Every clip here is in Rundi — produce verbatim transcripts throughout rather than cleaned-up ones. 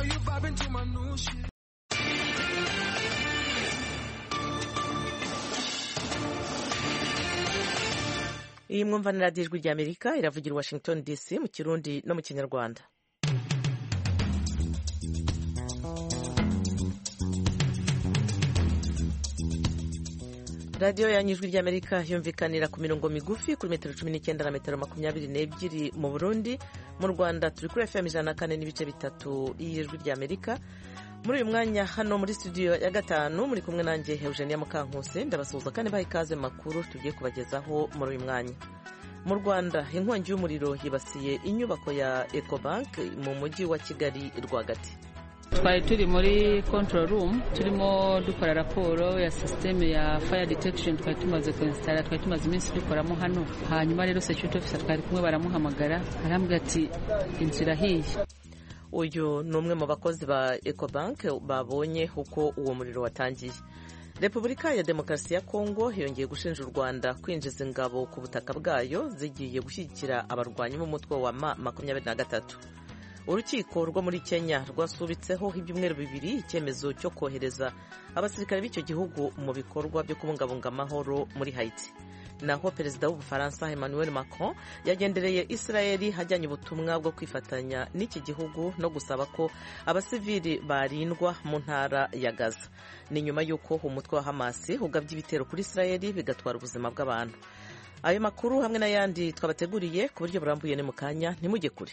Girl, you vibing to my new shit. iyi mwumva ni radiyo ijwi ry'amerika iravugira Washington D C mu kirundi no mu kinyarwanda. radiyo yanyu ijwi ry'amerika yumvikanira ku mirongo migufi kuri metero cumi n'icyenda na metero makumyabiri n'ebyiri mu Burundi. Mu Rwanda turi kuri F M ijana na kane n'ibice bitatu y'ijwi ry'amerika. muri uyu mwanya hano muri studio ya gatanu muri kumwe nanjye Eugenia Mukankuse, ndabasuhuza kandi baha ikaze makuru tugiye kubagezaho muri uyu mwanya. Mu Rwanda inkongi y'umuriro yibasiye inyubako ya Ecobank mu mujyi wa Kigali rwagati. Twari turi muri control room turimo dukora raporo ya system ya fire detection, twari tumaze kuinstalla, twari tumaze iminsi dukoramo hano. Hanyuma rero security officer twari kumwe baramuhamagara arambwira ati inzira hiye. Uyu ni umwe mu bakozi ba Ecobank babonye uko uwo muriro watangiye. Repubulika ya Demokarasi ya Kongo yongeye gushinja u Rwanda kwinjiza ingabo ku butaka bwayo zigiye gushyigikira abarwanyi b'umutwe wa M makumyabiri na gatatu. Urukiko rwo muri Kenya rwasubitseho ibyumweru bibiri icyemezo cyo kohereza abasirikare b'icyo gihugu mu bikorwa byo kubungabunga amahoro muri Haiti. Naho perezida w'Ubufaransa Emmanuel Macron yagendereye Israeli hajyanye ubutumwa bwo kwifatanya n'iki gihugu no gusaba ko abasivili barindwa mu ntara ya Gaza. Ni nyuma y'uko umutwe wa Hamas ugabye ibitero kuri Israeli bigatwara ubuzima bw'abantu. Ayo makuru hamwe n'ayandi twabateguriye ku buryo burambuye ni mu kanya, ntimujye kure.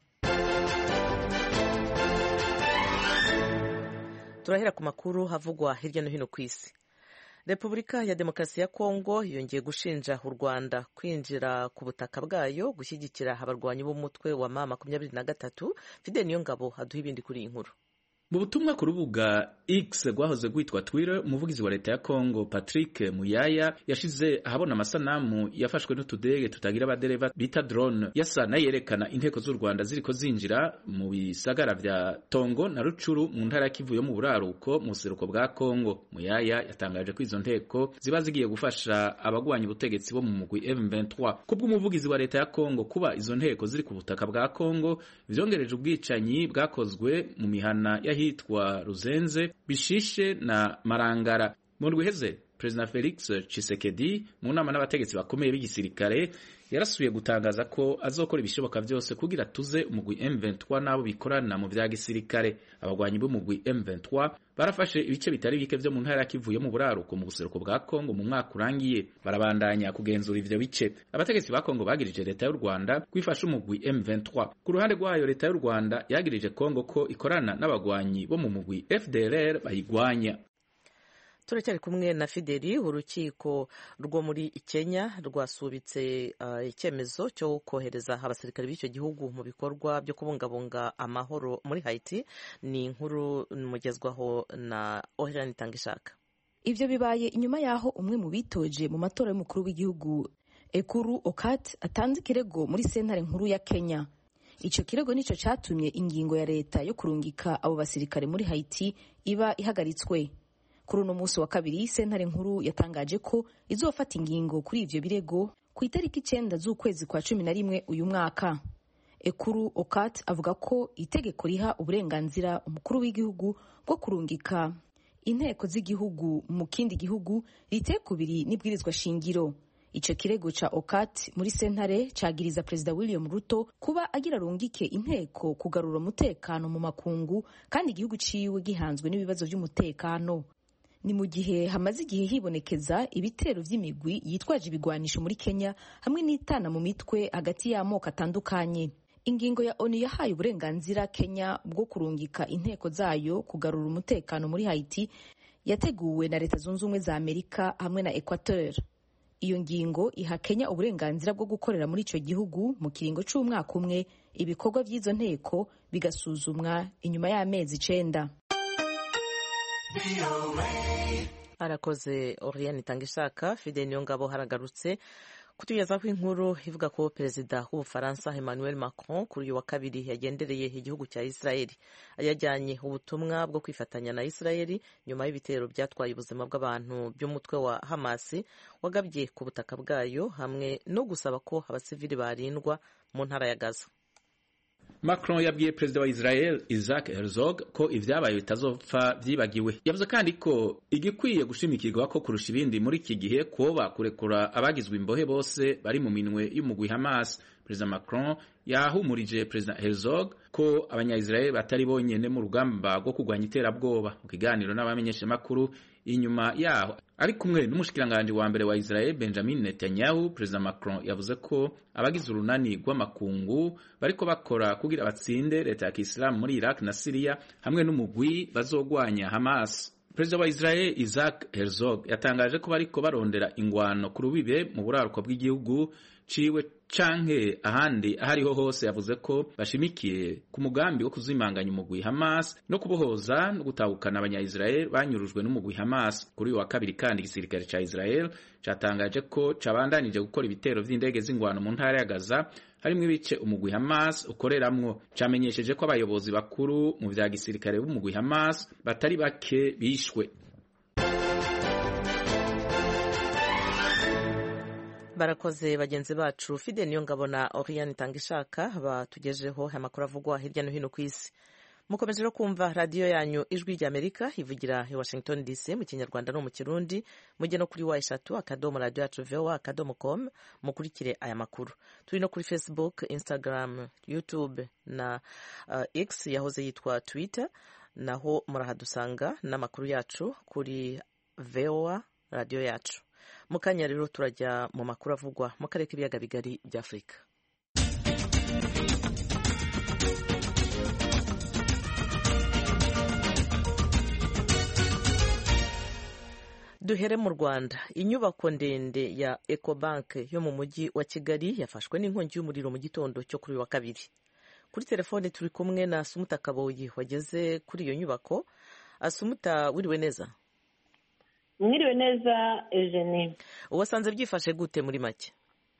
Turahera ku makuru havugwa hirya no hino ku isi. Repubulika ya Demokarasi ya Kongo yongeye gushinja u Rwanda kwinjira ku butaka bwayo gushyigikira abarwanyi b'umutwe wa M makumyabiri na gatatu. Fidel Niyongabo aduha ibindi kuri iyi nkuru. Mu butumwa ku rubuga X rwahoze rwitwa Twitter, umuvugizi wa leta ya Kongo Patrick Muyaya yashize ahabona amasanamu yafashwe n'utudege tutagira abadereva bita drone yasa nayerekana inteko z'u Rwanda ziriko zinjira mu bisagara vya Tongo na Rucuru mu ntara ya Kivu yo mu buraruko mu buseruko bwa Kongo. Muyaya yatangaje ko izo nteko ziba zigiye gufasha abagwanya ubutegetsi bo mu mugwi M vingt-trois. Kubwo umuvugizi wa leta ya Kongo, kuba izo nteko ziri ku butaka bwa Kongo vyongereje ubwicanyi bwakozwe mu mihana ya hitwa Ruzenze, Bishishe na Marangara. Mu ndwi iheze President Felix Tshisekedi mu nama n'abategetsi bakomeye b'igisirikare yarasubiye gutangaza ko azokora ibishoboka byose kugira tuze umugwi M vingt-trois nabo bikorana mu vya gisirikare. Abagwanyi b'umugwi M vingt-trois barafashe ibice bitari bike vyo mu ntara ya Kivu yo mu buraruko mu buseruko bwa Kongo mu mwaka urangiye, barabandanya kugenzura ivyo bice. Abategetsi ba Kongo bagirije leta y'u Rwanda kwifasha umugwi M vingt-trois. Ku ruhande rwayo leta y'u Rwanda yagirije Kongo ko ikorana n'abagwanyi bo mu mugwi F D L R bayigwanya. Turacyari kumwe na Fideli. Urukiko rwo muri Kenya rwasubitse uh, icyemezo cyo kohereza abasirikare b'icyo gihugu mu bikorwa byo kubungabunga amahoro muri Haiti. Ni inkuru mugezwaho na Oriane Tangishaka. Ivyo bibaye inyuma yaho umwe mu bitoje mu matora y'umukuru w'igihugu Ekuru Okat atanze ikirego muri sentare nkuru ya Kenya. Ico kirego nico catumye ingingo ya leta yo kurungika abo basirikare muri Haiti iba ihagaritswe. Kuri uno munsi wa kabiri sentare nkuru yatangaje ko izofata ingingo kuri ivyo birego ku itariki icenda z'ukwezi kwa cumi na rimwe uyu mwaka. Ekuru Okat avuga ko itegeko riha uburenganzira umukuru w'igihugu bwo kurungika inteko z'igihugu mu kindi gihugu ritekubiri n'ibwirizwa shingiro. Ico kirego ca Okat muri sentare cagiriza Perezida William Ruto kuba agira rungike inteko kugarura umutekano mu makungu kandi igihugu ciwe gihanzwe n'ibibazo vy'umutekano. Ni mu gihe hamaze igihe hibonekeza ibitero vy'imigwi yitwaje ibigwanisho muri Kenya hamwe n'itana mu mitwe hagati y'amoko atandukanye. Ingingo ya O N U yahaye uburenganzira Kenya bwo kurungika inteko zayo kugarura umutekano muri Haiti yateguwe na Leta Zunze Ubumwe za Amerika hamwe na Equateur. Iyo ngingo iha Kenya uburenganzira bwo gukorera muri ico gihugu mu kiringo c'umwaka umwe, ibikorwa vy'izo nteko bigasuzumwa inyuma y'amezi icenda. Arakoze Oriane Tangishaka. Fidel Niyongabo haragarutse kutugezaho inkuru ivuga ko perezida w'Ubufaransa Emmanuel Macron kuri uyu wa kabiri yagendereye igihugu cya Israeli, ayajyanye ubutumwa bwo kwifatanya na Israeli nyuma y'ibitero byatwaye ubuzima bw'abantu by'umutwe wa Hamas wagabye ku butaka bwayo hamwe no gusaba ko abasivili barindwa mu ntara ya Gaza. Macron yabwiye perezida wa Israel Isaac Herzog ko ivyabaye bitazopfa vyibagiwe. Yavuze kandi ko igikwiye gushimikirwa ko kurusha ibindi muri iki gihe kuba kurekura abagizwe imbohe bose bari mu minwe y'umugwi Hamas. Perezida Macron yahumurije Perezida Herzog ko abanya-Israel batari bonyene mu rugamba rwo kurwanya iterabwoba. Mu kiganiro n'abamenyesha makuru inyuma yaho ari kumwe n'umushikiranganje wa mbere wa Israel Benjamin Netanyahu, Perezida Macron yavuze ko abagize urunani rw'amakungu bariko bakora kugira batsinde leta ya Kisilamu muri Iraq na Syria hamwe n'umugwi bazogwanya Hamas. Perezida wa Israel Isaac Herzog yatangaje ko bariko barondera ingwano ku rubibe mu buraruko bw'igihugu ciwe canke ahandi ahariho hose. Yavuze ko bashimikiye ku mugambi wo kuzimanganya umugwi Hamas no kubohoza no gutahukana abanya-Israel banyurujwe n'umugwi Hamas. Kuri uyu wa kabiri kandi igisirikare ca Israel catangaje ko cabandanije gukora ibitero vy'indege z'ingwano mu ntara ya Gaza harimwo ibice umugwi Hamas ukoreramwo. Camenyesheje ko abayobozi bakuru mu vya gisirikare b'umugwi Hamas batari bake bishwe. Barakoze bagenzi bacu Fide niyo ngabona Oriane Tangishaka batugejeho amakuru avugwa hirya no hino ku isi. Mukomeje no kumva radio yanyu Ijwi rya Amerika ivugira i Washington D C mu Kinyarwanda no mu Kirundi. Mujye no kuri wa eshatu akadomo radio yacu voa akadomo com mukurikire aya makuru. Turi no kuri Facebook, Instagram, YouTube na uh, X yahoze yitwa Twitter, naho murahadusanga n'amakuru yacu kuri voa radio yacu. Mukanya rero turajya mu makuru avugwa mu karere k'ibiyaga bigari bya Afrika. Duhere mu Rwanda. Inyubako ndende ya Ecobank yo mu mujyi wa Kigali yafashwe n'inkongi y'umuriro mu gitondo cyo kuri wa kabiri. Kuri telefone turi kumwe na Asumuta Kaboyi wageze kuri iyo nyubako. Asumuta, wiriwe neza? Mwiriwe neza Eugenie. Uwasanze byifashe gute muri make?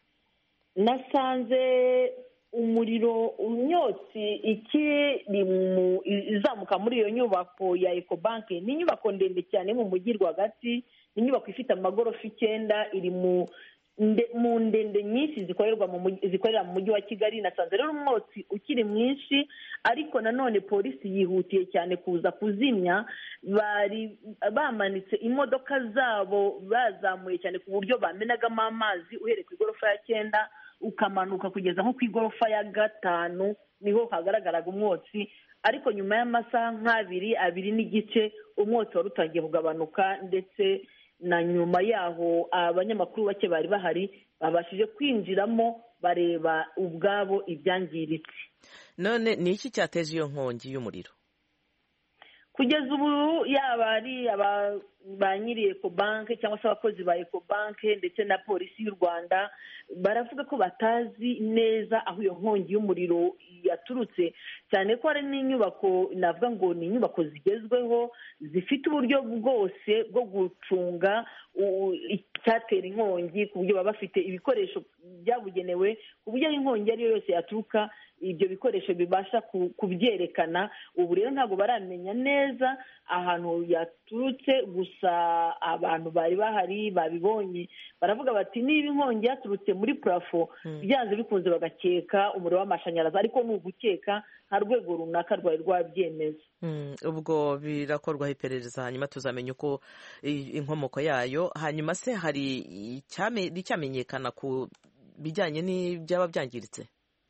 Nasanze umuriro unyotsi ikiri mu izamuka muri iyo nyubako ya Ecobank. Ni inyubako ndende cyane mu mujyi rwagati. Ni inyubako ifite amagorofa icyenda, iri mu mu ndende nyinshi zikorerwa mu zikorera mu mujyi wa Kigali. Nasanze rero umwotsi ukiri mwinshi, ariko nanone polisi yihutiye cyane kuza kuzimya. Bari bamanitse imodoka zabo bazamuye cyane ku buryo bamenagamo amazi uhereye ku igorofa ya cyenda ukamanuka kugeza nko ku igorofa ya gatanu, niho hagaragaraga umwotsi. Ariko nyuma y'amasaha nk'abiri abiri n'igice umwotsi wari utangiye kugabanuka, ndetse na nyuma yaho abanyamakuru bake bari bahari babashije kwinjiramo bareba ubwabo ibyangiritse. None ni iki cyateje iyo nkongi y'umuriro? Kugeza ubu yaba ari ba nyiri Ecobank cyangwa se abakozi ba Ecobank ndetse na polisi y'u Rwanda baravuga ko batazi neza aho iyo nkongi y'umuriro yaturutse, cyane ko ari n'inyubako navuga ngo ni inyubako zigezweho zifite uburyo bwose bwo gucunga icyatera inkongi, ku buryo baba bafite ibikoresho byabugenewe ku buryo inkongi ariyo yose yaturuka ibyo bikoresho bibasha kubyerekana. Ubu rero ntabwo baramenya neza ahantu yaturutse, gusa abantu bari bahari babibonye baravuga bati niba inkongi yaturutse muri plafo byanze bikunze bagakeka umuriro w'amashanyarazi, ariko ni ugukeka nta rwego runaka rwari rwabyemeza. Ubwo birakorwaho iperereza hanyuma tuzamenya uko inkomoko yayo. Hanyuma se hari icyamenyekana ku bijyanye n'ibyaba byangiritse?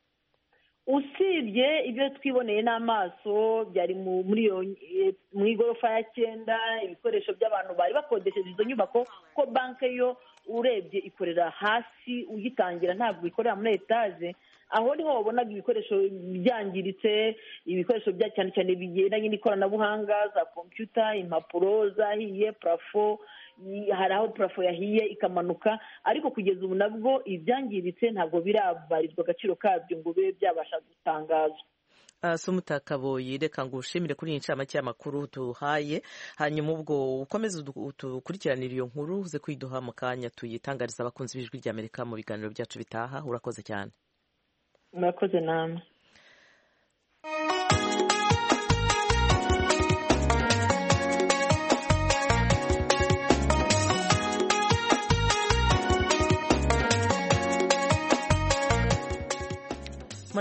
Usibye ibyo twiboneye n'amaso byari muri iyo mu igorofa ya cyenda, ibikoresho by'abantu bari bakodesheje izo nyubako, ko banki yo urebye ikorera hasi ugitangira, ntabwo ikorera muri etaje. Aho niho wabonaga ibikoresho byangiritse, ibikoresho bya cyane cyane bigendanye n'ikoranabuhanga, za computer, impapuro zahiye, plafo, hari aho plafo yahiye ikamanuka, ariko kugeza ubu nabwo ibyangiritse ntabwo birabarirwa agaciro kabyo ngo bibe byabasha gutangazwa. Asumuta Kaboyi, reka ngushimire kuri iyi ncamake y'amakuru tuhaye, hanyuma ubwo ukomeze udukurikiranira iyo nkuru uze kwiduha mu kanya tuyitangariza abakunzi b'Ijwi rya Amerika mu biganiro byacu bitaha. Urakoze cyane. Murakoze namwe.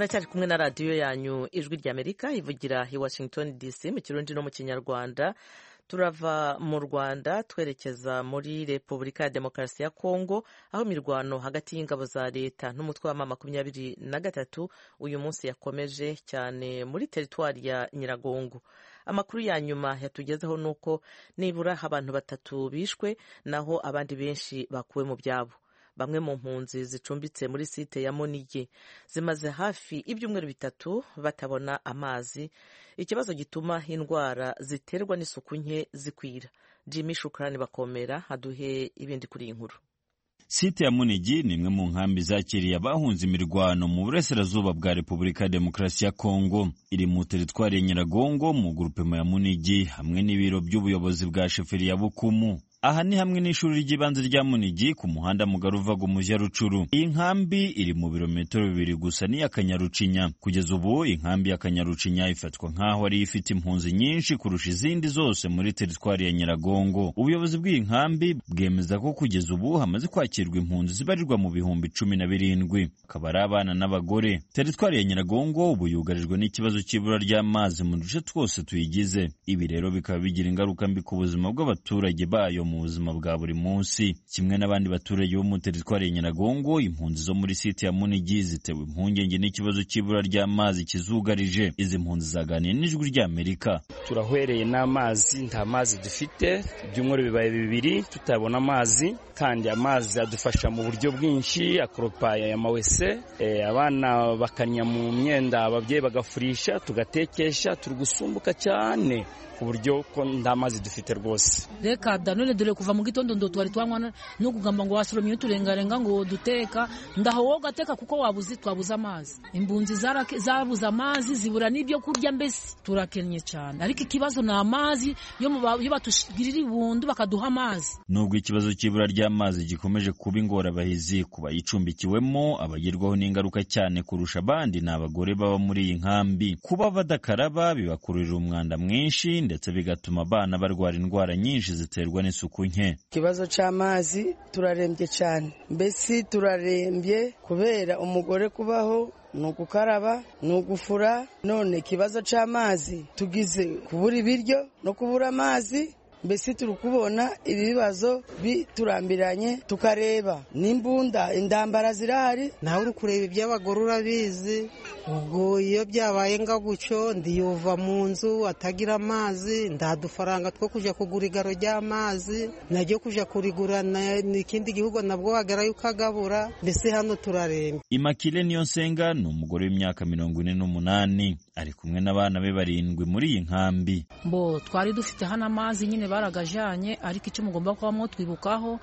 muracyari kumwe na radiyo yanyu ijwi ry'Amerika ivugira i Washington D C mu kirundi no mu kinyarwanda. Turava mu Rwanda twerekeza muri Repubulika ya Demokarasi ya Kongo, aho imirwano hagati y'ingabo za leta n'umutwe wa makumyabiri na gatatu uyu munsi yakomeje cyane muri teritwari ya Nyiragongo. Amakuru ya nyuma yatugezeho nuko nibura abantu batatu bishwe naho abandi benshi bakuwe mu byabo. Bamwe mu mpunzi zicumbitse muri site ya Monige zimaze hafi ibyumweru bitatu batabona amazi, ikibazo gituma indwara ziterwa n'isuku nke zikwira. Jimmy Shukrani Bakomera aduhe ibindi kuri iyi nkuru. Site ya Monigi ni imwe mu nkambi zakiriye abahunze imirwano mu burasirazuba bwa Repubulika ya Demokarasi ya Kongo. Iri mu teritwari ya Nyiragongo mu grupema ya Monigi hamwe n'ibiro by'ubuyobozi bwa sheferi ya Bukumu. Aha ni hamwe n'ishuri ry'ibanze rya Monigi ku muhanda mugari uva mu Rucuru. Iyi nkambi iri mu birometero bibiri gusa ni Kanyarucinya. Kugeza ubu inkambi ya Kanyarucinya ifatwa nk'aho ari ifite impunzi nyinshi kurusha izindi zose muri teritwari ya Nyiragongo. Ubuyobozi bw'iyi nkambi bwemeza ko kugeza ubu hamaze kwakirwa impunzi zibarirwa mu bihumbi cumi na birindwi, akaba ari abana n'abagore. Teritwari ya Nyiragongo ubu yugarijwe n'ikibazo cy'ibura ry'amazi mu duce twose tuyigize. Ibi rero bikaba bigira ingaruka mbi ku buzima bw'abaturage bayo mu buzima bwa buri munsi. Kimwe n'abandi baturage bo mu teritwari ya Nyiragongo, impunzi zo muri site ya Monigi zitewe impungenge n'ikibazo cy'ibura ry'amazi kizugarije. Izi mpunzi zaganiye n'ijwi ry'Amerika. Turahwereye n'amazi, nta mazi dufite, ibyumweru bibaye bibiri tutabona amazi, kandi amazi adufasha mu buryo bwinshi, akoropa ya mawese, e, abana bakanya mu myenda, ababyeyi bagafurisha, tugatekesha, turugusumbuka cyane ku buryo ko nda mazi dufite rwose. Reka danone dore kuva mu gitondo ndo twari twanywana no kugamba ngo wasoromye turengarenga ngo duteka, ndaho wo gateka kuko wabuzi twabuza amazi. Imbunzi zabuza amazi, zibura n'ibyo kurya, mbese turakennye cyane. Ariko ikibazo na amazi yo yo batushigirira ibundu bakaduha amazi. Nubwo ikibazo cy'ibura ry'amazi gikomeje kuba ingorabahizi kuba yicumbikiwemo, abagirwaho n'ingaruka cyane kurusha abandi n'abagore baba muri iyi nkambi. Kuba badakaraba bibakururira umwanda mwinshi ndetse bigatuma abana barwara indwara nyinshi ziterwa n'isuku nke. Ikibazo cy'amazi turarembye cyane, mbese turarembye kubera umugore kubaho nugukaraba nugufura. None ikibazo cy'amazi tugize kubura ibiryo no kubura amazi, mbese turi kubona ibibazo biturambiranye, tukareba n'imbunda indambara zirahari. Nawe uri kureba iby'abagore urabizi, ubwo iyo byabaye nga gucyo ndiyuva mu nzu atagira amazi, ndadufaranga two kujya kugura igaro ry'amazi, najyo kujya kurigurana n'ikindi gihugu nabwo wagarayo ukagabura, mbese hano turaremba. Imakile Niyonsenga ni umugore w'imyaka mirongo ine n'umunani, ari kumwe n'abana be barindwi muri iyi nkambi. Mbo twari dufite hano amazi nyine baragajanye, ariko icyo mugomba kubamo twibukaho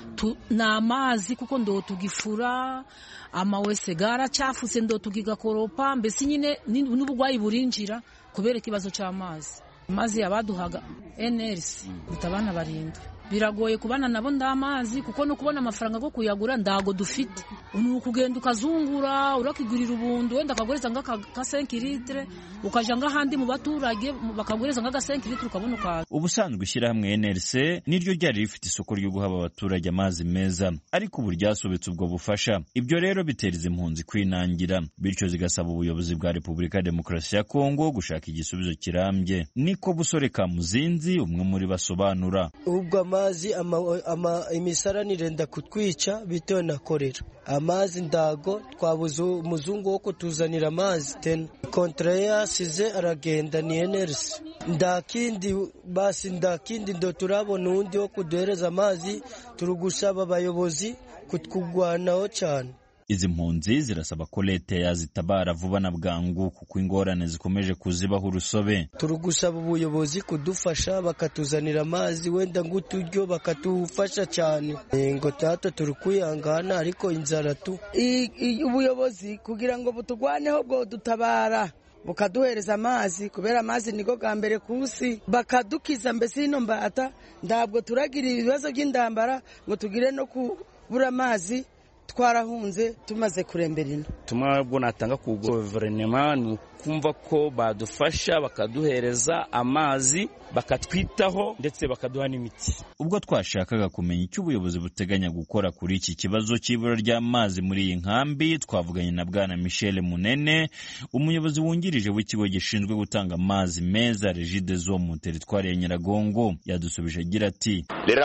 na amazi kuko ndo tugifura, amawese garacafutse ndo tugigakoropa, mbese nyine n'ubugwayi burinjira kubera ikibazo cy'amazi. Amazi yabaduhaga N R C bitabana barindwi, biragoye kubana nabo ndamazi kuko no kubona amafaranga go kuyagura ndago dufite. Unu kugenda ukazungura urakigurira ubundu, wenda kagureza nga ka cinq litres ukaja nga handi mu baturage bakagureza nga cinq litres ukabona ukaza. Ubusanzwe ishyira hamwe N R C niryo ryari rifite isoko ryo guhaba abaturage amazi meza, ariko ubu ryasobetse ubwo bufasha. Ibyo rero biteza impunzi kwinangira, bityo zigasaba ubuyobozi bwa Repubulika ya Demokarasi ya Kongo gushaka igisubizo kirambye. Niko Busore Kamuzinzi umwe muri basobanura. Ubwo amazi ama, ama imisaranire nda kutwica bitewe na korera. Amazi ndago twabuze umuzungu wo kutuzanira amazi tena. Kontre yasize aragenda ni N R C. Ndakindi basi ndakindi ndo turabona undi wo kuduhereza amazi, turugusaba abayobozi kutugwanaho cyane. Izi mpunzi zirasaba ko leta yazitabara vuba na bwangu kuko ingorane zikomeje kuzibaho urusobe. Turugusaba ubuyobozi kudufasha bakatuzanira amazi, wenda nguturyo bakatufasha cyane. Ngo tato turukuyangana ariko inzara tu. Ubuyobozi kugira ngo butugwaneho bwo dutabara bukaduhereza amazi, kubera amazi niko gambere kusi, bakadukiza mbese ino mbata ndabwo turagira ibibazo by'indambara ngo tugire no kubura amazi. Twarahunze tumaze kurembera ino. Tumwe bwo natanga ku guverinoma kumva ko badufasha bakaduhereza amazi bakatwitaho ndetse bakaduha n'imiti. Ubwo twashakaga kumenya icyo ubuyobozi buteganya gukora kuri iki kibazo cy'ibura ry'amazi muri iyi nkambi, twavuganye na bwana Michel Munene, umuyobozi wungirije w'ikigo gishinzwe gutanga amazi meza Regideso mu teritwari ya Nyiragongo. Yadusubije agira ati: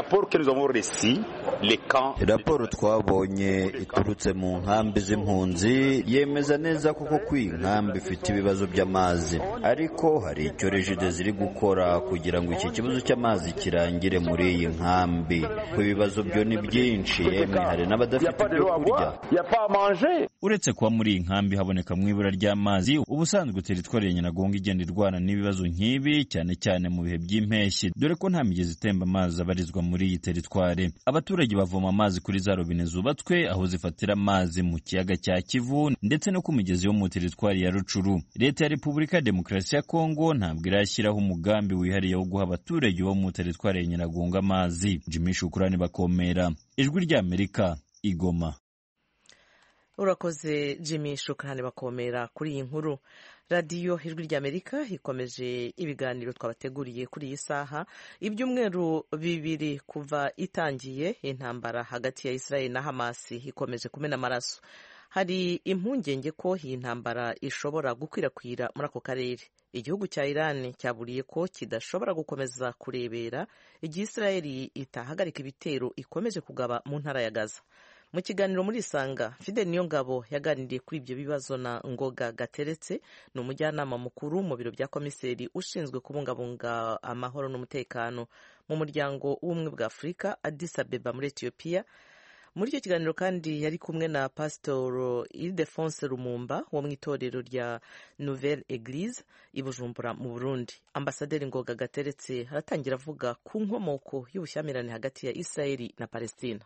raporo twabonye iturutse mu nkambi z'impunzi yemeza neza kuko ko iyi nkambi ifite ibibazo by'amazi, ariko hari icyo Regideso iri gukora kugira ngo iki kibazo cy'amazi kirangire muri iyi nkambi. Ku bibazo byo ni byinshi, yemwe hari n'abadafite ibyo kurya. Uretse kuba muri iyi nkambi haboneka mu ibura ry'amazi, ubusanzwe teritwari ya Nyiragongo igenda irwana n'ibibazo nk'ibi cyane cyane mu bihe by'impeshyi, dore ko nta migezi itemba amazi abarizwa muri iyi teritwari. Abaturage bavoma amazi kuri za robine zubatswe aho zifatira amazi mu kiyaga cya Kivu ndetse no ku migezi yo mu teritwari ya Rucuru. Leta ya Repubulika ya Demokarasi ya Kongo ntabwo irashyiraho umugambi wihariye wo guha abaturage bo mu teritwari ya Nyiragongo amazi. Jimmy Shukrani Bakomera, Ijwi ry'Amerika, Igoma. Urakoze Jimmy Shukrani Bakomera kuri iyi nkuru. Radiyo Ijwi ry'Amerika ikomeje ibiganiro twabateguriye kuri iyi saha. Ibyumweru bibiri kuva itangiye intambara hagati ya Israel na Hamas ikomeje kumena amaraso. Hari impungenge ko iyi ntambara ishobora gukwirakwira muri ako karere. Igihugu cya Iran cyaburiye ko kidashobora gukomeza kurebera igihe Israel itahagarika ibitero ikomeje kugaba mu ntara ya Gaza. Mu kiganiro muri Isanga, Fidel Niyongabo yaganiriye kuri ibyo bibazo na Ngoga Gateretse, ni umujyanama mukuru mu biro bya komiseri ushinzwe kubungabunga amahoro n'umutekano mu muryango w'ubumwe bwa Afurika, Addis Abeba muri Ethiopia. Muri icyo kiganiro kandi yari kumwe na Pastor Ildefonse Lumumba wo mu itorero rya Nouvelle Église i Bujumbura mu Burundi. Ambasaderi Ngoga Gateretse aratangira avuga ku nkomoko y'ubushyamirane hagati ya Israeli na Palestina.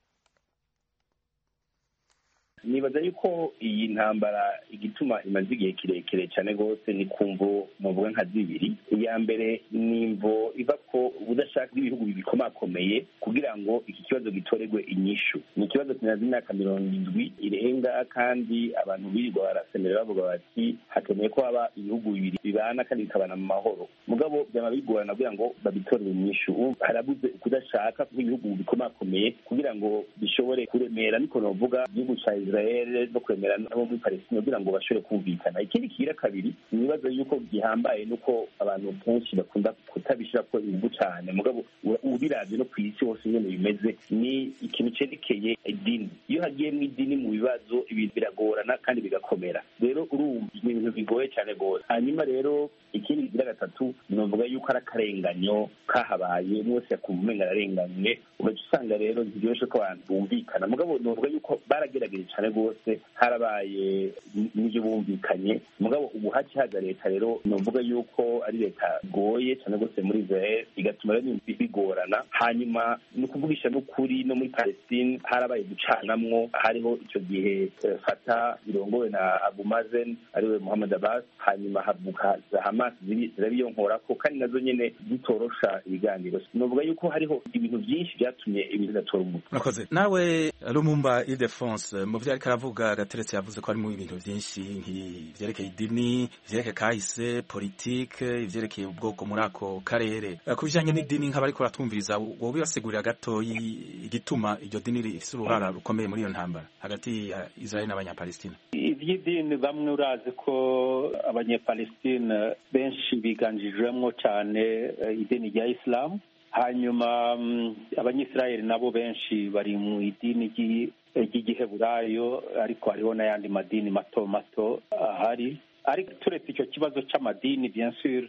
Nibaza yuko iyi ntambara igituma imaze igihe kirekire cyane rwose ni kumvo muvuga nka zibiri. Iya mbere ni imvo iva ko ubudashaka bw'ibihugu bikomakomeye kugira ngo iki kibazo gitorerwe inyishu. Ni ikibazo kimaze imyaka mirongo indwi irenga, kandi abantu birirwa barasemera bavuga bati hakeneye ko haba ibihugu bibiri bibana kandi bikabana mu mahoro. Mugabo byama bigorana kugira ngo babitorere inyishu. Harabuze kudashaka kw'ibihugu bikomakomeye kugira ngo bishobore kuremera, niko novuga igihugu cya Israel no kwemera nabo muri Palestina kugira ngo bashobore kumvikana. Ikindi kira kabiri ni ibibazo yuko gihambaye nuko abantu kenshi bakunda kutabishira ko ibihugu cyane, mugabo ubiravye no kwisi hose nyene bimeze, ni ikintu cerekeye idini. Iyo hagiye mu idini mu bibazo ibintu biragorana kandi bigakomera. Rero urumva ibintu bigoye cyane gose. Hanyuma rero ikindi kigira gatatu novuga yuko ari akarenganyo kahabaye, mwese yakumva umenga ararenganye, ugasanga rero ntibyoshe ko abantu bumvikana. Mugabo novuga yuko baragerageje cyane gose, harabaye n'ibyo bumvikanye. Mugabo ubu haci haza leta rero novuga yuko ari leta goye cyane gose muri Israel, igatuma rero bigorana. Hanyuma no kuvugisha n'ukuri no muri Palestine harabaye gucanamwo, hariho icyo gihe Fatah birongowe na Abu Mazen ariwe Muhammad Abbas, hanyuma havuka Hamas zirabiyonkorako kandi nazo nyene zitorosha ibiganiro. Novuga yuko hariho ibintu byinshi byatumye ibintu bidatora umuti. Murakoze. Nawe Lumumba Ildefonse, mu vyo ariko aravuga Gateretse yavuze ko harimo ibintu byinshi nk'ivyerekeye idini, ivyerekeye kahise, politike, ivyerekeye ubwoko muri ako karere. Ku bijanye n'idini nk'abariko batumviriza, wowe basigurira gato igituma iryo dini rifise uruhara rukomeye muri iyo ntambara hagati ya Israel n'abanyapalestina. Ivy'idini bamwe urazi ko abanyapalestina benshi biganjijwemo cyane idini rya Islam, hanyuma abanyisirayeli nabo benshi bari mu idini ry'igiheburayo, ariko hariho n'ayandi madini mato mato ahari. Ariko turetse icyo kibazo cy'amadini bien sûr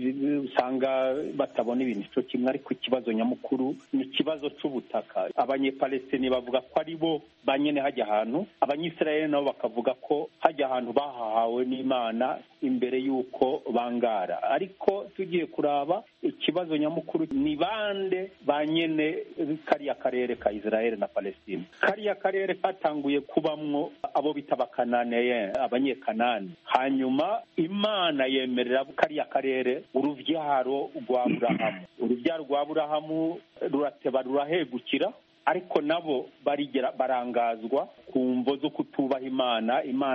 usanga batabona ibintu cyo kimwe, ariko ikibazo nyamukuru ni ikibazo cy'ubutaka. Abanyepalestini bavuga ko ari bo banyene hajya ahantu, abanyisirayeli nabo bakavuga ko hajya ahantu bahahawe n'Imana imbere y'uko bangara. Ariko tugiye kuraba ikibazo nyamukuru ni bande banyene kariya karere ka Israel na Palestine. Kariya karere katanguye kubamwo abo bita abakananiye, abanyekanani. Hanyuma nyuma Imana yemerera kariya karere uruvyaro rwa Aburahamu. Uruvyaro rwa Aburahamu rurateba rurahegukira, ariko nabo barigera barangazwa ku mvo zo kutubaha Imana. Imana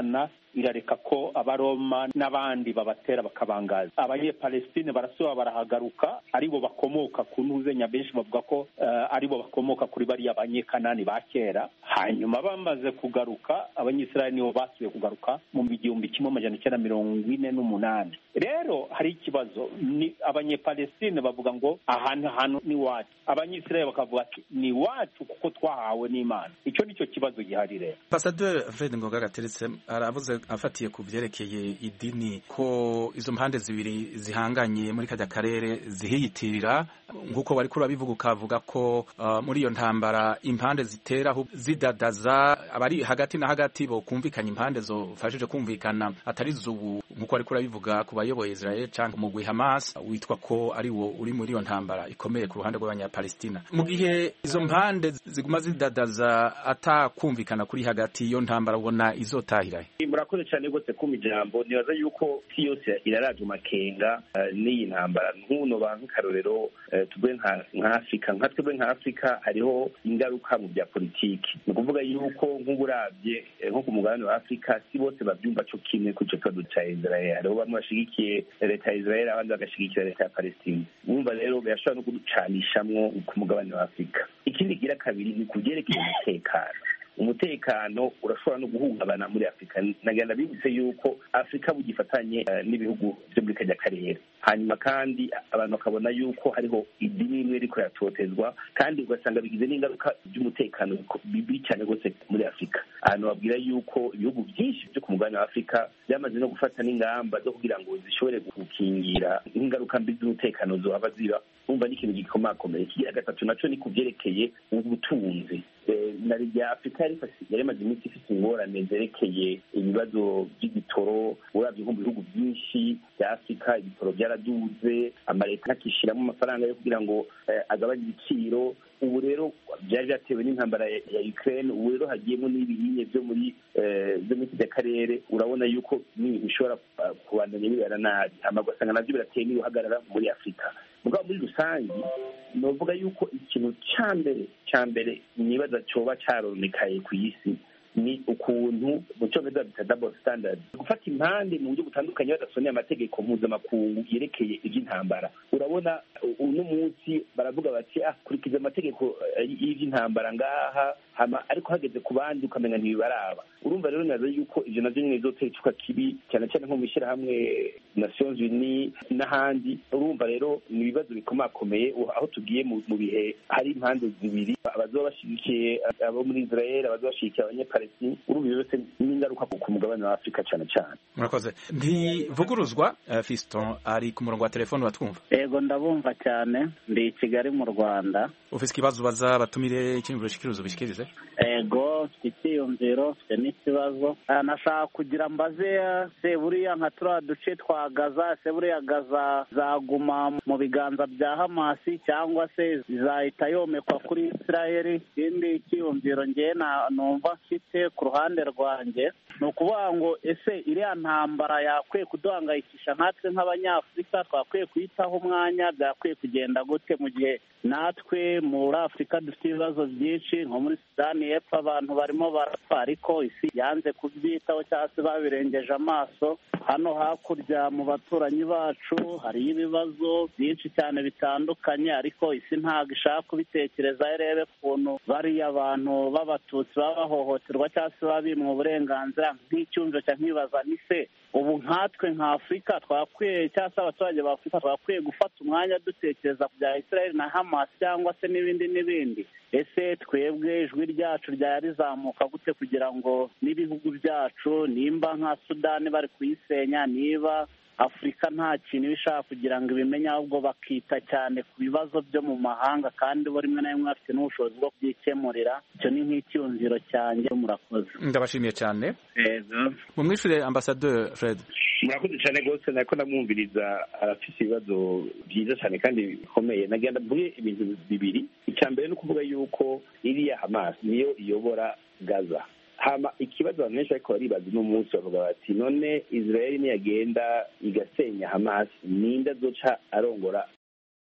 irareka ko abaroma n'abandi babatera bakabangaza. Abanyepalestine barasubira barahagaruka, aribo bakomoka ku ntuzenya, benshi bavuga ko uh, aribo bakomoka kuri bariya abanyekanani ba kera. Hanyuma bamaze kugaruka, abanyisirayeli nibo basubiye kugaruka mu igihumbi kimwe amajana icyenda mirongo ine n'umunani. Rero hari ikibazo, ni abanyepalestine bavuga ngo ahantu hantu ni wacu, abanyisirayeli bakavuga ati ni wacu kuko twahawe n'Imana. Icyo nicyo kibazo gihari rero. Ambassadeur Fred Ngoga Gateretse aravuze afatiye ku vyerekeye idini ko izo mpande zibiri zihanganye muri kajya karere zihiyitirira, nkuko bari kuri babivuga, ukavuga ko uh, muri iyo ntambara impande zitera zidadaza abari hagati na hagati bo kumvikanya impande zo fashije kumvikana atari zubu, nkuko bari kuri babivuga ku bayoboye Israel cyangwa umugwi Hamas witwa ko ari wo uri muri iyo ntambara ikomeye ku ruhande rw'abanyapalestina. Mu gihe izo mpande ziguma zidadaza atakumvikana kuri hagati, iyo ntambara ubona izotahira. Murakoze cyane gose ku mijambo, nibaza yuko si yose iraraje makenga uh, n'iyi ntambara. Nkuno bantu karorero uh, tubwe nka nka Afrika nka twebwe nka Afrika hariho ingaruka mu bya politiki. Ni kuvuga yuko nk'uburavye nko ku mugabane wa Afrika si bose bavyumva cyo kimwe ku cyo cya Israel. Hariho bamwe bashigikiye leta ya Israel, abandi bagashigikira leta ya Palestine. Mwumva rero birashobora no kuducanishamwo ku mugabane wa Afrika. Ikindi gira kabiri ni kuvyerekeye umutekano. Umutekano urashobora no guhungabana muri Afrika. Nagenda bibutse yuko Afrika bugifatanye uh, n'ibihugu byo muri kajya karere. Hanyuma kandi abantu bakabona yuko hariho idini imwe riko yatotezwa, kandi ugasanga bigize n'ingaruka by'umutekano bibi cyane gose muri Afrika. Ahantu babwira yuko ibihugu byinshi byo ku mugabane wa Afrika byamaze no gufata n'ingamba zo kugira ngo zishobore gukingira ingaruka mbi z'umutekano zo abaziba. Umva ni ikintu gikomakomeye. Kigira gatatu naco ni kuvyerekeye ubutunzi. Na rya Afrika yari maze iminsi ifite ingorane zerekeye ibibazo by'igitoro. Uravye nko mu bihugu byinshi bya Afrika ibitoro byaraduze, amaleta akishiramo amafaranga yo kugira ngo eh, agabanye ibiciro. Ubu rero byari byatewe n'intambara ya Ukraine, ubu rero hagiyemo n'ibihinye byo muri byo muri kiriya karere. Urabona yuko n'ibintu bishobora kubandanya bibera nabi, amagasanga navyo birateye n'uhagarara muri Afrika. Mugabo muri rusange novuga yuko ikintu cya mbere cya mbere nibaza coba caronekaye ku isi ni ukuntu mu cyongereza bita double standard, gufata impande mu buryo butandukanye badasoneye amategeko mpuzamakungu yerekeye iby'intambara. Urabona uno munsi baravuga bati ah kurikiza amategeko y'iby'intambara ngaha, hama ariko hageze ku bandi ukamenya ntibibaraba. Urumva rero nazo yuko ivyo navyo nyine bizotecuka kibi cyane cyane nko mwishyira hamwe Nations Unies n'ahandi. Urumva rero ni ibibazo bikomakomeye aho tugiye mu bihe hari impande zibiri, abazoba bashigikiye abo muri Israel, abazoba bashigikiye abanyapalestine. Urumva byose n'ingaruka ku mugabane wa Afrika cyane cyane. Murakoze. Ntivuguruzwa uh, Fiston ari ku murongo wa telefone batwumva. Ego ndabumva cyane, ndi i Kigali mu Rwanda. Ufise ikibazo baza batumire ikintu bishikirizo bishikirize? Ego mfite icyiyumviro, mfite n'ikibazo. Nashaka kugira mbaze se buriya nka turiya duce twa Gaza, se buriya Gaza zaguma mu biganza bya Hamasi cyangwa se zahita yomekwa kuri Israeli? Ikindi icyiyumviro ngewe numva mfite ku ruhande rwanjye ni ukuvuga ngo ese iriya ntambara yakwiye kuduhangayikisha nkatwe nk'abanyafurika, twakwiye kuyitaho umwanya, byakwiye kugenda gute mu gihe natwe muri Afurika dufite ibibazo byinshi? Nko muri Sudani y'Epfo abantu barimo barapfa, ariko isi yanze kubyitaho cyangwa se babirengeje amaso. Hano hakurya mu baturanyi bacu hariyo ibibazo byinshi cyane bitandukanye, ariko isi ntabwo ishaka kubitekereza irebe ukuntu bariya abantu b'abatutsi baba bahohoterwa cyangwa se babimwa uburenganzira. Nk'icyumviro cya nkibaza ni se ubu nkatwe nka Afurika twakwiye cyangwa se abaturage ba Afurika twakwiye gufata umwanya dutekereza ku bya Israel na Hamas cyangwa se n'ibindi n'ibindi? Ese twebwe ijwi ryacu ryari rizamuka gute kugira ngo n'ibihugu byacu, nimba nka Sudani bari kuyisenya, niba Afurika nta kintu bishaka kugira ngo ibimenye, ahubwo bakita cyane ku bibazo byo mu mahanga kandi bo rimwe na rimwe bafite n'ubushobozi bwo kubyikemurira? Icyo ni nk'icyumviro cyanjye. Murakoze. Ndabashimiye cyane. Yego. Mumwishure Ambassadeur Fred. Murakoze cyane rwose, nako ndamwumviriza, arafite ibibazo byiza cyane kandi bikomeye. Nagenda mvuge ibintu bibiri. Icya mbere ni ukuvuga yuko iriya Hamas niyo iyobora Gaza. Hama ikibazo abantu benshi ariko baribaza n'umunsi bavuga bati none Israel niyagenda igasenya Hamas, ninde azoca arongora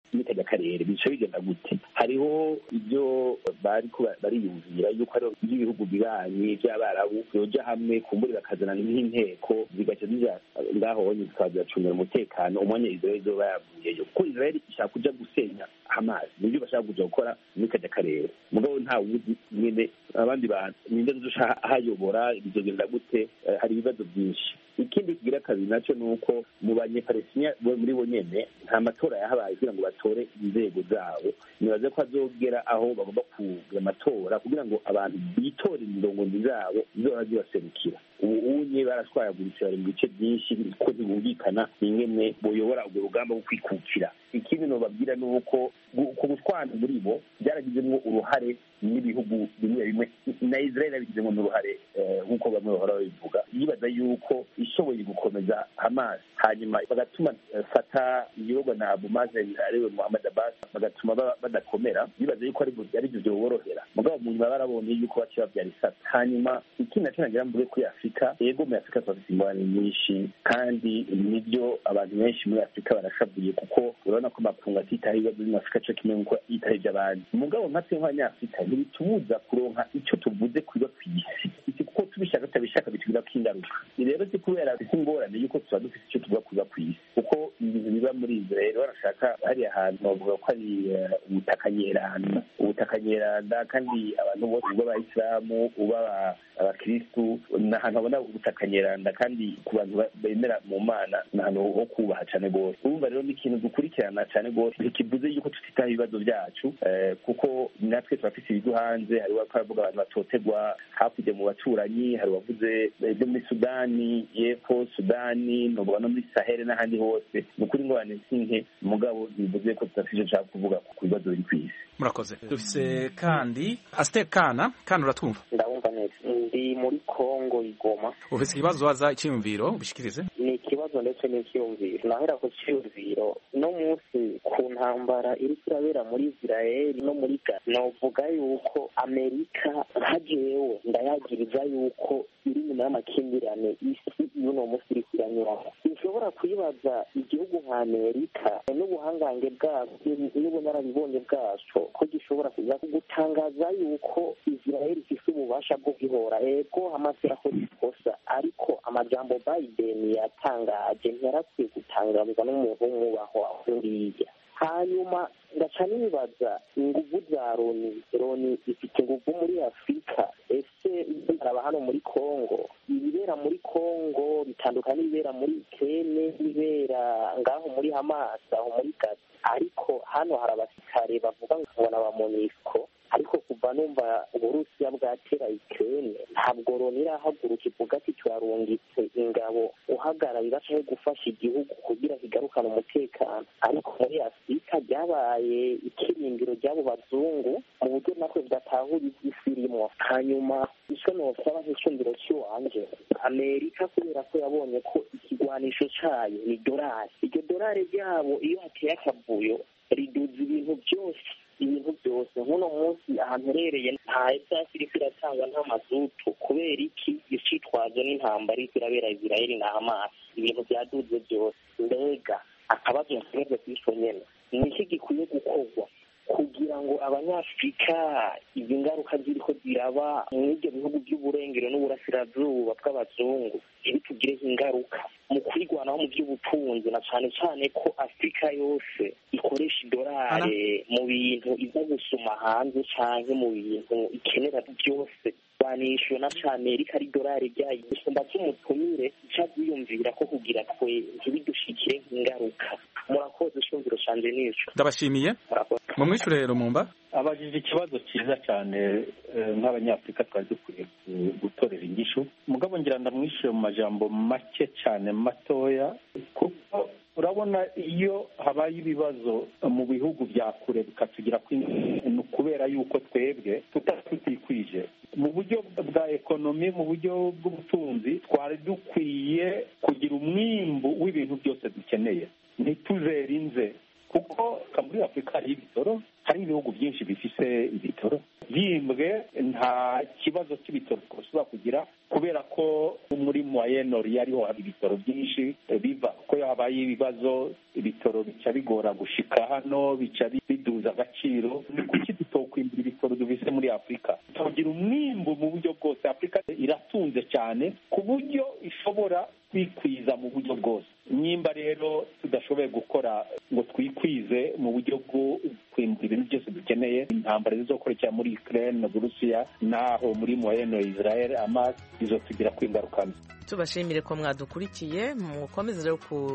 muri kajya karere bica bigenda gute? Hariho ibyo bari bariyumvira yuko hariho iby'ibihugu bibanyi by'abarabu byoja hamwe kumbura bakazana n'inteko zigaca zija ngaho zikazicungira umutekano umwanya Israel izoba yavuyeyo, kuko Israel ishaka kuja gusenya Hamas, nibyo bashaka kuja gukora muri kajya karere. Mugabo nta wuzi nyene abandi bantu ninde dushaka hayobora bizogenda gute. Uh, hari ibibazo byinshi. Ikindi kigira kabiri nacyo ni uko mu banyepalestina muri bo nyene nta matora yahabaye kugira ngo batore inzego zabo. Nibaze ko azogera aho bagomba kugira amatora kugira ngo abantu bitore indongozi zabo zizoba zibaserukira. Ubu unye barashwayaguritse bari mu bice byinshi ko ntibumvikana ingene boyobora urwo rugamba rwo kwikukira. Ikindi nobabwira ni uko ku gutwana muri bo byaragizemo uruhare n'ibihugu bimwe bimwe na Israel abigizemo uruhare nk'uko bamwe bahora babivuga, yibaza yuko ishoboye gukomeza Hamas hanyuma bagatuma fata igihugu na Abu Mazen ariwe Muhammad Abbas bagatuma badakomera, yibaza yuko ari ari byo byorohera. Mugabo mu nyuma barabonye yuko baciye babyara isata. Hanyuma ikindi nacyo nagira mvuge kuri Afurika, yego muri Afurika twafite ingorane nyinshi kandi nibyo abantu benshi muri Afurika barashavuye kuko urabona ko makungu atitaho ibibazo muri Afurika cyo kimwe nk'uko yitaho iby'abandi. Mugabo nkatwe nk'abanyafurika ntibitubuza kuronka icyo tuvuze kwiba ku isi, iki kuko tubishaka tutabishaka bitugirako ingaruka. Rero si kubera ingorane yuko tuba dufite icyo tuvuga kwiba ku isi, kuko ibintu biba muri Israel barashaka hari ahantu bavuga ko ari ubutaka nyeranda, ubutaka nyeranda kandi abantu bose b'abayisilamu uba abakristu ni ahantu babona ubutaka nyeranda kandi ku bantu bemera mu Mana ni ahantu ho kubaha cyane rwose. Urumva rero ni ikintu dukurikirana cyane rwose, ntikivuze yuko tutitaho ibibazo byacu kuko natwe turafite ibigo hanze. Hari baravuga abantu batotegwa hakurya mu baturanyi, hari bavuze ibyo muri Sudani y'Epfo, Sudani no muri Sahel n'ahandi hose. Ni ukuri ingorane sinke, mugabo bivuze ko tudafite icyo nshaka kuvuga ku bibazo biri ku isi. Murakoze. Dufise kandi Aster Kana. Kana uratwumva? Ndabumva neza. Ndi muri Kongo Igoma. Ufise ikibazo waza icyumviro ubishikirize? Ni ikibazo ndetse n'icyumviro. Nahera ku cyumviro no munsi ku ntambara iri kurabera muri Israel no muri Gaza, novuga yuko Amerika hajewe ndayagiriza yuko iri nyuma y'amakimbirane isi y'uno munsi iri kuranyuraho. Ushobora kwibaza igihugu nka Amerika n'ubuhangange bwabyo n'ubunararibonye bwaco ko gishobora kuza gutangaza yuko Israel ifise ububasha bwo kwihora. Ego Hamas yakoze ikosa, ariko amajambo Biden yatangaje ntiyarakwiye gutangazwa n'umuntu w'umwubaho ahuriye. Hanyuma ngaca nibaza inguvu za Loni. Loni ifite inguvu muri Afurika, ese baraba hano muri Kongo, ibibera muri Kongo bitandukanye n'ibibera muri Ukraine, ibibera ngaho muri Hamas aho muri Gaza. Ariko hano hari abasirikare bavuga ngo n'aba MONUSCO, ariko kuva numva Uburusiya bwatera Ukraine ntabwo Loni irahaguruka ivuga ati turarungitse ingabo uhagararira cyangwa gufasha igihugu kugira kigarukane umutekano. Ariko muri Afurika ryabaye ikirindiro ry'abo bazungu mu buryo natwe budatahura isi irimo. Hanyuma icyo nosaba nk'icundiro cy'iwanje, Amerika kubera ko yabonye ko ikigwanisho cyayo ni dorari, iryo dorari ryabo iyo hateye akavuyo riduza ibintu byose ibintu byose. Nk'uno munsi ahantu herereye nta esasi iriko iratangwa nta mazutu. kubera iki icitwazo n'intambara iriko irabera Israel na Hamas, ibintu byaduze byose. Mbega akabazo nsigaje kw'isho nyene ni iki gikwiye gukorwa kugira ngo abanyafurika izi ngaruka ziriko ziraba muri ibyo bihugu by'uburengero n'uburasirazuba bw'abazungu ntibitugireho ingaruka mu kwirwanaho mu by'ubutunzi, na cane cane ko Afurika yose ikoresha idolari mu bintu iza gusuma hanze canke mu bintu ikenera byose banisho na cane rika ari dolari ryayo gusumba cy'umutumire cyaziyumvira ko kugira twe ntibidushikire ingaruka. Murakoze ishungiro canje nico. Ndabashimiye. Mu mwishure rero mumba abajije ikibazo cyiza cyane nk'abanyafurika twari dukwiye gutorera ingisho. Mugabo ngira ndamwishyure mu majambo make cyane matoya, kuko urabona iyo habaye ibibazo mu bihugu bya kure bikatugira kubera yuko twebwe tutatikwije mu buryo bwa ekonomi, mu buryo bw'ubutunzi, twari dukwiye kugira umwimbu w'ibintu byose dukeneye, ntituzerinze. Kuko muri Afurika hari ibitoro, hari ibihugu byinshi bifise ibitoro byimbwe, nta kibazo cy'ibitoro twashobora kugira kubera ko muri Moyen Orient ariho hari ibitoro byinshi biva ko iyo habaye ibibazo ibitoro bica bigora gushika hano, bica biduza agaciro. Ni kuki tutokwimbura ibitoro dufise muri Afurika, tugira umwimbu mu buryo bwose? Afurika iratunze cyane ku buryo ishobora kwikwiza mu buryo bwose. Nyimba rero tudashoboye gukora ngo twikwize mu buryo bwo kwimbura ibintu byose dukeneye, intambara zizokoreka muri Ukraine na Burusiya naho muri Moyen Israel, Hamas, izotugira kwingaruka. Tubashimire ko mwadukurikiye, mukomeze rero ku